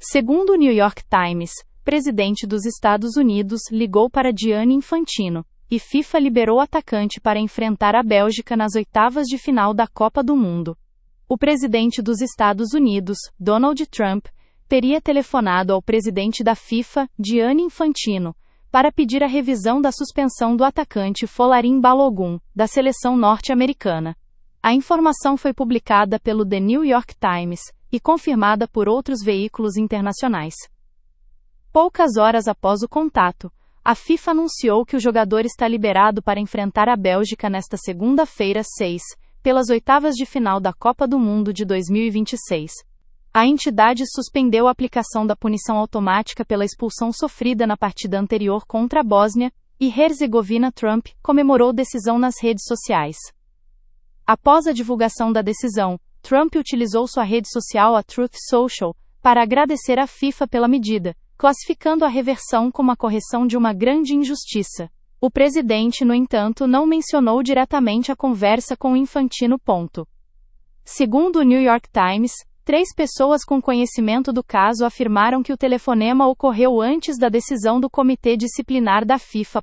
Segundo o New York Times, presidente dos Estados Unidos ligou para Gianni Infantino, e FIFA liberou o atacante para enfrentar a Bélgica nas oitavas de final da Copa do Mundo. O presidente dos Estados Unidos, Donald Trump, teria telefonado ao presidente da FIFA, Gianni Infantino, para pedir a revisão da suspensão do atacante Folarin Balogun, da seleção norte-americana. A informação foi publicada pelo The New York Times e confirmada por outros veículos internacionais. Poucas horas após o contato, a FIFA anunciou que o jogador está liberado para enfrentar a Bélgica nesta segunda-feira, 6, pelas oitavas de final da Copa do Mundo de 2026. A entidade suspendeu a aplicação da punição automática pela expulsão sofrida na partida anterior contra a Bósnia e Herzegovina. Trump comemorou decisão nas redes sociais. Após a divulgação da decisão, Trump utilizou sua rede social, a Truth Social, para agradecer à FIFA pela medida, classificando a reversão como a correção de uma grande injustiça. O presidente, no entanto, não mencionou diretamente a conversa com Infantino. Segundo o New York Times, 3 pessoas com conhecimento do caso afirmaram que o telefonema ocorreu antes da decisão do Comitê Disciplinar da FIFA.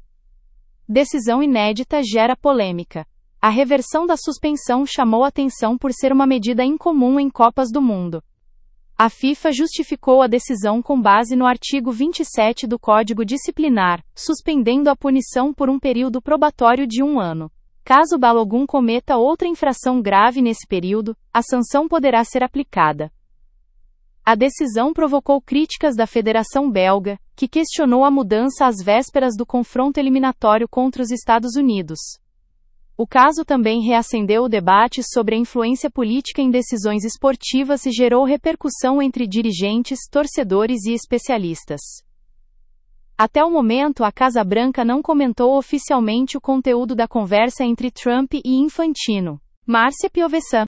Decisão inédita gera polêmica. A reversão da suspensão chamou atenção por ser uma medida incomum em Copas do Mundo. A FIFA justificou a decisão com base no artigo 27 do Código Disciplinar, suspendendo a punição por um período probatório de 1 ano. Caso Balogun cometa outra infração grave nesse período, a sanção poderá ser aplicada. A decisão provocou críticas da Federação Belga, que questionou a mudança às vésperas do confronto eliminatório contra os Estados Unidos. O caso também reacendeu o debate sobre a influência política em decisões esportivas e gerou repercussão entre dirigentes, torcedores e especialistas. Até o momento, a Casa Branca não comentou oficialmente o conteúdo da conversa entre Trump e Infantino. Márcia Piovesan.